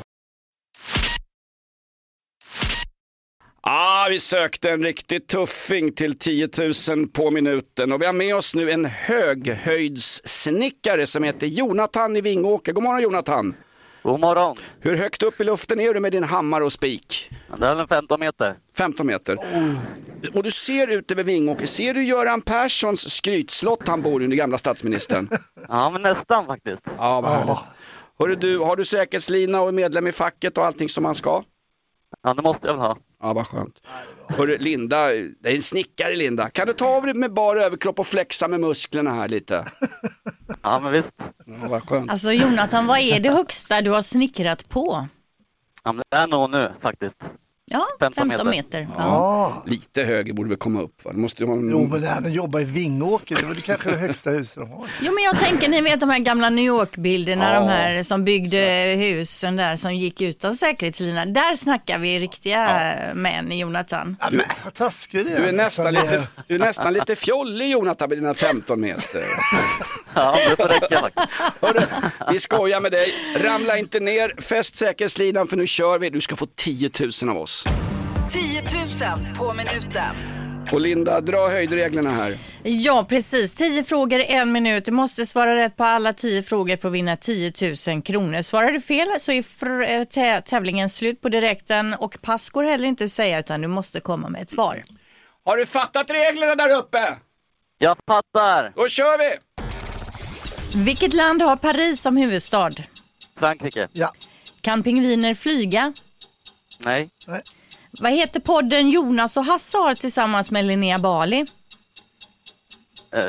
Ah, vi sökte en riktigt tuffing till tio tusen på minuten och vi har med oss nu en höghöjdssnickare som heter Jonathan i Vingåker. God morgon, Jonathan. God morgon. Hur högt upp i luften är du med din hammare och spik? Det är väl femton meter. femton meter. Oh. Och du ser ut över Vingåker. Ser du Göran Perssons skrytslott han bor i, den gamla statsministern? Ja, men nästan faktiskt. Ja, vad härligt. Hörru, du, har du säkerhetslina och är medlem i facket och allting som man ska? Ja, det måste jag väl ha. Ja, vad skönt. Hörru, Linda, det är en snickare, Linda. Kan du ta av dig med bara överkropp och flexa med musklerna här lite? Ja, men visst. Ja, vad skönt. Alltså Jonathan, vad är det högsta du har snickrat på? Ja, men det är nog nu faktiskt. Ja, femton femton meter. meter. Ja. Ja. Lite högre borde väl komma upp, va? Du måste ju ha en... Jo, men det här att jobba i Vingåker, det var det kanske det högsta huset de har. Jo, men jag tänker, ni vet de här gamla New York-bilderna, Ja. de här som byggde husen där som gick utan säkerhetslina. Där snackar vi riktiga män, Jonathan. Ja, men vad taskig det är. Du är nästan lite, du är nästan lite fjollig, Jonathan, med dina femton meter. Ja, det får räcka faktiskt. Hörru, vi skojar med dig. Ramla inte ner, fäst säkerhetslinan för nu kör vi. Du ska få tio tusen av oss. tio tusen på minuten. Och Linda, dra höjdreglerna här. Ja, precis. Tio frågor, en minut. Du måste svara rätt på alla tio frågor för att vinna tio tusen kronor. Svarar du fel så är fr- tä- tävlingen slut på direkten och pass går heller inte att säga utan du måste komma med ett svar. Har du fattat reglerna där uppe? Jag fattar. Då kör vi! Vilket land har Paris som huvudstad? Frankrike. Ja. Kan pingviner flyga? Nej. Nej. Vad heter podden Jonas och Hasse har tillsammans med Linnea Bali? Uh,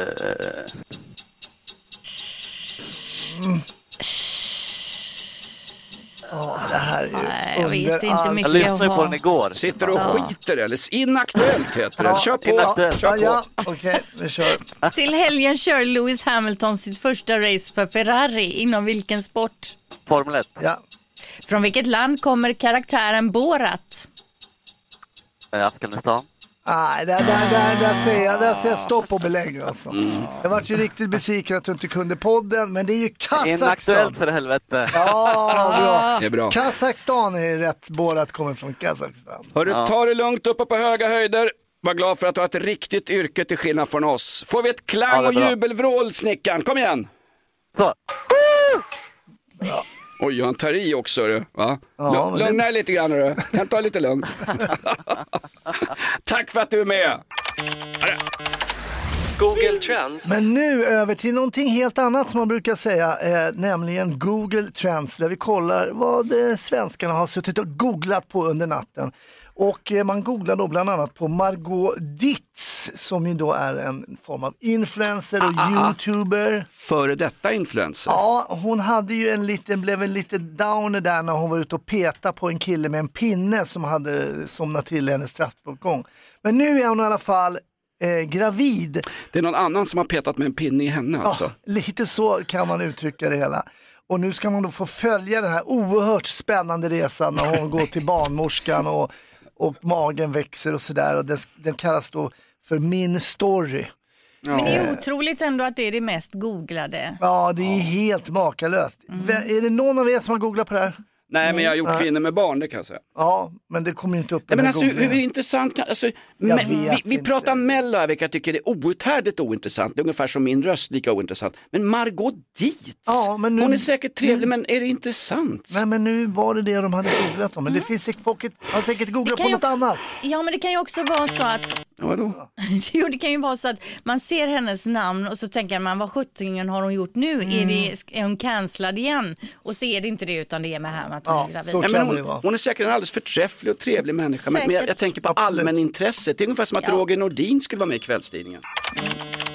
Mm. Ja, det här är ju Nej, jag vet under inte all- mycket. jag lyssnade på den igår. Sitter du och Ja. skiter eller? Inaktuellt heter det. Ja, Kör på. inaktuellt. Kör Ja, på. ja, okej, vi kör. Till helgen kör Lewis Hamilton sitt första race för Ferrari. Inom vilken sport? Formel ett. Ja. Från vilket land kommer karaktären Borat? Uh, Afghanistan. Nej, där, där, där, där, säger jag, där säger jag stopp och belägg alltså. Jag var ju riktigt besviken att du inte kunde podden, men det är ju Inaktuellt Kazakstan. för helvete. Ja, bra. Det är bra. Kazakstan är rätt, Borat kommer från Kazakstan. Hörru, Ja. ta det lugnt uppe på höga höjder. Var glad för att du har ett riktigt yrke till skillnad från oss. Får vi ett klang Ja, det är och bra. jubelvrål, snickaren? Kom igen! Så. Oj, han tar i också, du. Va? Ja, Lu- men det- Lugna dig lite grann, du. Kan ta lite lugn. Tack för att du är med. Google Trends. Men nu över till någonting helt annat som man brukar säga, eh, nämligen Google Trends, där vi kollar vad eh, svenskarna har suttit och googlat på under natten. Och eh, man googlar då bland annat på Margot Dietz, som ju då är en form av influencer och ah, youtuber. Före detta influencer. Ja, hon hade ju en liten, blev en lite downer där när hon var ute och peta på en kille med en pinne som hade somnat till hennes trappuppgång. Men nu är hon i alla fall Eh, gravid. Det är någon annan som har petat med en pinne i henne alltså. Ja, lite så kan man uttrycka det hela. Och nu ska man då få följa den här oerhört spännande resan när hon går till barnmorskan och, och magen växer och sådär. Och den, den kallas då för Min Story. Ja. Men det är otroligt ändå att det är det mest googlade. Ja, det är helt makalöst. Mm. Är det någon av er som har googlat på det här? Nej, men jag har gjort mm. kvinnor med barn, det kan jag säga. Ja, men det kommer ju inte upp. Ja, men alltså, hur, hur intressant kan, alltså, men, vi, vi pratar Mello här, vilka tycker det är outhärdligt ointressant. Det är ungefär som min röst, lika ointressant. Men Margot Dietz, ja, men nu, hon är säkert trevlig, nu, men är det intressant? Nej, men nu var det det de hade googlat om. Men det finns säkert, folk har säkert googlat på något också, annat. Ja, men det kan ju också vara så att... Ja, vadå? Jo, det kan ju vara så att man ser hennes namn och så tänker man, vad sjuttingen har hon gjort nu? Mm. Är, det, är hon cancellad igen? Och så är det inte det, utan det är med här med att hon ja, är gravid. Ja, men hon, hon är säkert en alldeles förträfflig och trevlig människa. Men jag, jag tänker på allmänintresset. Det är ungefär som att ja. Roger Nordin skulle vara med i kvällstidningen. Mm.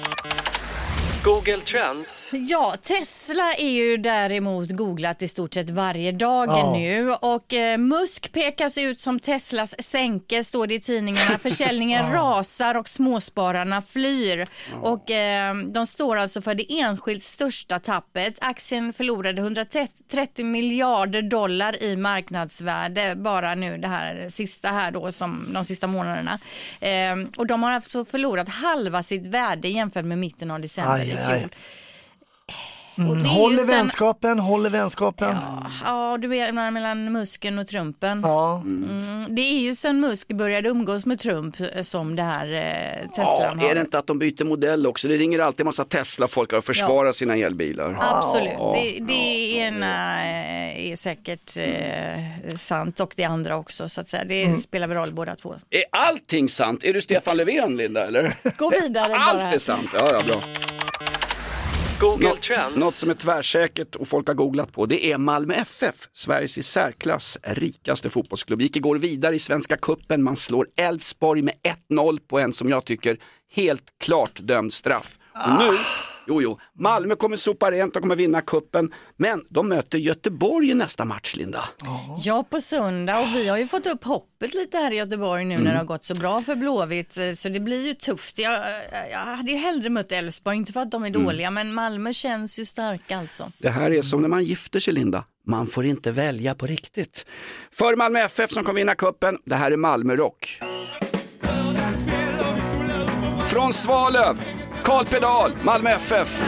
Google Trends. Ja, Tesla är ju däremot googlat i stort sett varje dag ja. nu. Och eh, Musk pekas ut som Teslas sänke, står det i tidningarna. Försäljningen ja. rasar och småspararna flyr. Ja. Och eh, de står alltså för det enskilt största tappet. Aktien förlorade hundratrettio miljarder dollar i marknadsvärde bara nu det här sista här då, som de sista månaderna. Eh, och de har alltså förlorat halva sitt värde jämfört med mitten av december. Aj, aj. Mm, håller sen... vänskapen, håller vänskapen. Ja, ja, du menar mellan Musken och Trumpen. Ja. Mm, det är ju sen Musk började umgås med Trump som det här eh, Tesla ja, har. Är det inte att de byter modell också? Det ringer alltid en massa Tesla-folk att försvara ja. sina elbilar. Absolut, ja. det, det ena är säkert eh, sant och det andra också. Så att säga. Det mm. spelar väl roll båda två. Är allting sant? Är du Stefan Löfven, Linda? Eller? Gå vidare bara. Allt är sant, ja, ja, bra. Google Nå- Trends. Något som är tvärsäkert och folk har googlat på, det är Malmö F F, Sveriges i särklass rikaste fotbollsklubb. Gick igår vidare i Svenska cupen, man slår Elfsborg med ett noll på en som jag tycker helt klart dömd straff. Och nu, jo jo, Malmö kommer sopa rent och kommer vinna kuppen, men de möter Göteborg i nästa match, Linda. Ja, på söndag, och vi har ju fått upp hoppet lite här i Göteborg nu mm. när det har gått så bra för Blåvitt, så det blir ju tufft. Jag, jag hade ju hellre mött Elfsborg, inte för att de är mm. dåliga, men Malmö känns ju starka alltså. Det här är som när man gifter sig, Linda. Man får inte välja på riktigt. För Malmö F F som kommer vinna kuppen, det här är Malmö Rock. Från Svalöv, Karl Pedal, Malmö F F.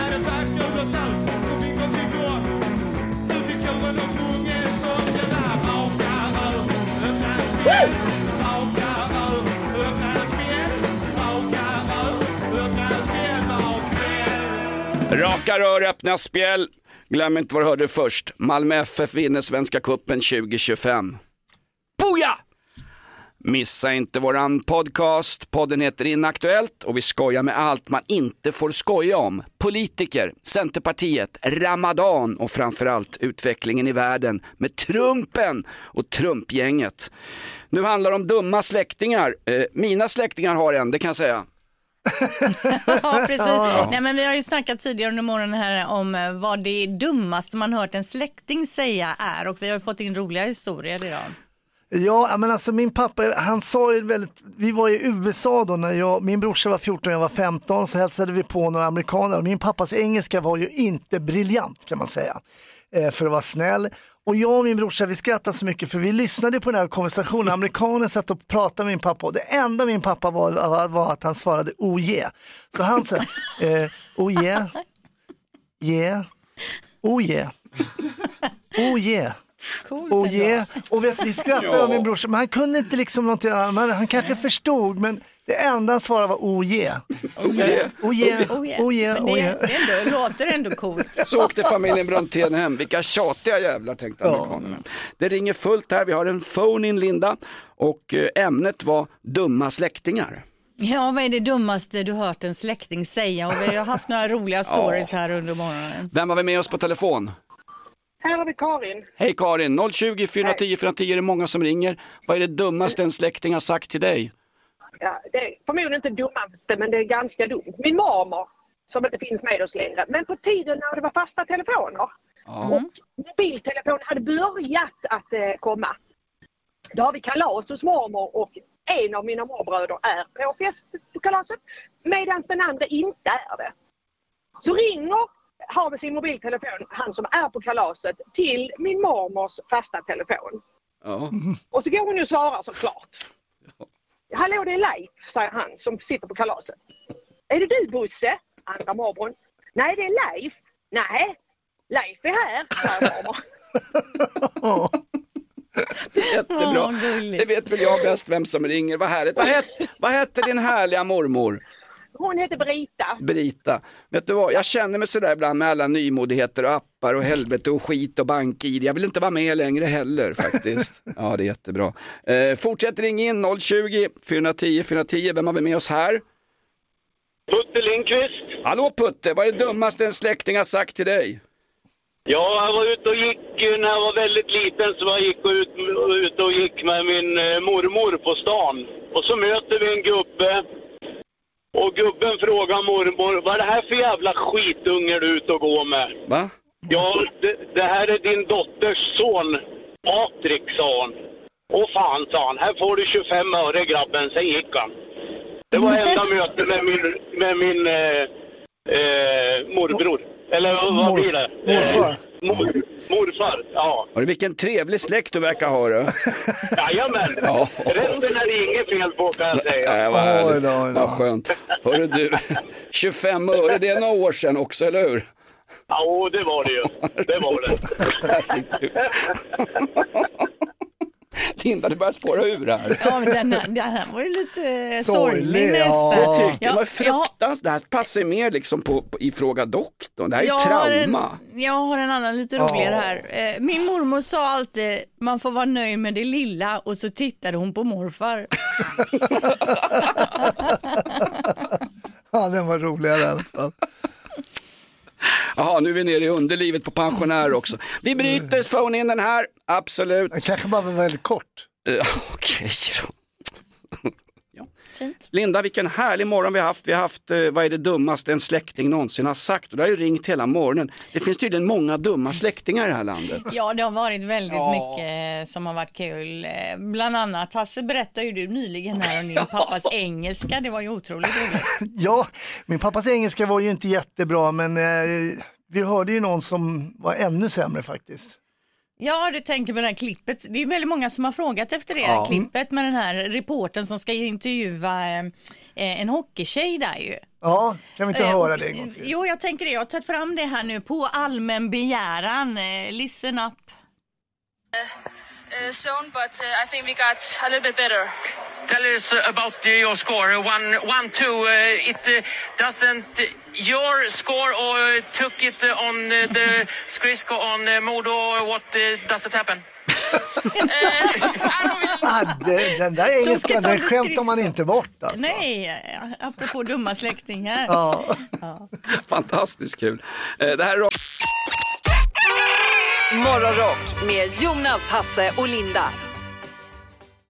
Raka rör, öppna spjäll. Glöm inte vad du hörde först. Malmö F F vinner Svenska cupen tjugo tjugofem. Boja! Missa inte våran podcast. Podden heter Inaktuellt och vi skojar med allt man inte får skoja om. Politiker, Centerpartiet, Ramadan och framförallt utvecklingen i världen med Trumpen och Trumpgänget. Nu handlar det om dumma släktingar. Eh, mina släktingar har en, det kan jag säga. Ja, precis. Ja. Nej, men vi har ju snackat tidigare under morgonen här om vad det dummaste man hört en släkting säga är, och vi har fått in roliga historier idag. Ja, men alltså min pappa, han sa ju väldigt, vi var i U S A då när jag, min brorsa var fjorton och jag var femton, så hälsade vi på några amerikaner, och min pappas engelska var ju inte briljant kan man säga, eh, för att vara snäll. Och jag och min brorsa, vi skrattade så mycket för vi lyssnade på den här konversationen. Amerikanen satt och pratade med min pappa, och det enda min pappa var, var, var att han svarade oh yeah. Så han sa eh, oh yeah, yeah, oh yeah, oh yeah. Coolt, oh yeah. Och vet, vi skrattade ja. om min brorsa, men han kunde inte liksom någonting annat. Han kanske förstod, men det enda han svarade var oh yeah. Oh yeah. Oh yeah. Oh yeah. Oh yeah. Men det, oh yeah. det, ändå, det låter ändå coolt. Så åkte familjen Brontén hem. Vilka tjatiga jävlar, tänkte amerikanerna. Ja. Det ringer fullt här. Vi har en phone in, Linda. Och ämnet var dumma släktingar. Ja, vad är det dummaste du hört en släkting säga? Och vi har haft några roliga stories här under morgonen. Vem har vi med oss på telefon? Här har vi Karin. Hej Karin, noll tjugo, fyra tio, fyra tio är det många som ringer. Vad är det dummaste en släkting har sagt till dig? Ja, det är förmodligen inte dummaste, men det är ganska dumt. Min mamma, som inte finns med oss längre, men på tiden när det var fasta telefoner Ja. och mobiltelefonen hade börjat att eh, komma. Då har vi kalas hos mormor och en av mina morbröder är på fest på kalaset, medan den andra inte är det. Så ringer, har med sin mobiltelefon, han som är på kalaset, till min mormors fasta telefon. Ja. Och så går hon ju och svarar såklart. Hallå, det är Leif, säger han som sitter på kalaset. Är det du, Bosse? Andra morbrorn. Nej, det är Leif. Nej, Leif är här, säger mormor. Det är jättebra. Åh, gulligt. Det vet väl jag bäst vem som ringer. Vad härligt. Vad hette, vad hette din härliga mormor? Hon heter Brita. Brita. Vet du vad, jag känner mig sådär ibland med alla nymodigheter och appar och helvete och skit och bank-id. Jag vill inte vara med längre heller faktiskt. Ja, det är jättebra. Eh, fortsätt ring in noll tjugo, fyra tio, fyra tio. Vem har vi med oss här? Putte Lindqvist. Hallå Putte, vad är det dummaste en släkting har sagt till dig? Ja, jag var ute och gick när jag var väldigt liten, så jag gick ut, ut och gick med min eh, mormor på stan. Och så möter vi en gubbe. Och gubben frågar mormor, vad är det här för jävla skitungar du är ute och går med? Va? Ja, det, det här är din dotters son, Patrik, sa han. Åh fan, sa han, här får du tjugofem öre grabben, sen gick han. Det var enda möte med min, med min eh, eh, morbror. Eller vad Morf- blir det? Morfar. Eh, mor, morfar, ja. Och vilken trevlig släkt du verkar ha då. Jajamän, Ja. resten är det inget fel på, kan jag säga. Nej, vad härligt. Oj då, oj då. Vad skönt. Hörru du, tjugofem öre, det är några år sedan också, eller hur? Ja, det var det ju. Det var det. Linda, du börjar spåra ur här. Ja, men den, här, den här var ju lite Sorglig, sorglig ja. nästan. Jag tycker det var Ja, fruktansvärt. Det här passar ju mer liksom på, på, i Fråga doktorn. Det här är ju jag har en- trauma. Jag har en annan lite roligare här. Eh, Min mormor sa alltid, man får vara nöjd med det lilla, och så tittade hon på morfar. Ja, den var roligare i alla fall. Jaha, nu är vi nere i underlivet på pensionärer också. Vi bryter phone in den här, absolut. Den kanske bara var väldigt kort. Uh, Okej då. Ja. Linda, vilken härlig morgon vi har haft. Vi har haft, uh, vad är det dummaste en släkting någonsin har sagt? Och det har ju ringt hela morgonen. Det finns tydligen många dumma släktingar i det här landet. Ja, det har varit väldigt Ja. mycket som har varit kul. Eh, Bland annat, Hasse, berättade ju du nyligen här om din pappas engelska. Det var ju otroligt roligt. Ja, min pappas engelska var ju inte jättebra, men eh, vi hörde ju någon som var ännu sämre faktiskt. Ja, du tänker på det här klippet. Det är väldigt många som har frågat efter det här Ja. klippet med den här reportern som ska intervjua eh, en hockeytjej där ju. Ja, kan vi inte Eh, höra och- det en gång till? Jo, jag tänker det. Jag har tagit fram det här nu på allmän begäran. Eh, Listen up. uh, zone, but uh, I think we got a little bit better. Tell us uh, about uh, your score. One, one, two. Uh, it uh, doesn't. Uh, your score or uh, took it uh, on uh, the skridsko on uh, Modo. What uh, does it happen? Ah, det, den där engelskan, den skämtar man inte bort alltså. Nej, eh, apropå dumma släktingar. Ja. Ja. Fantastiskt kul. Eh, Det här är Morgonrock med Jonas, Hasse och Linda.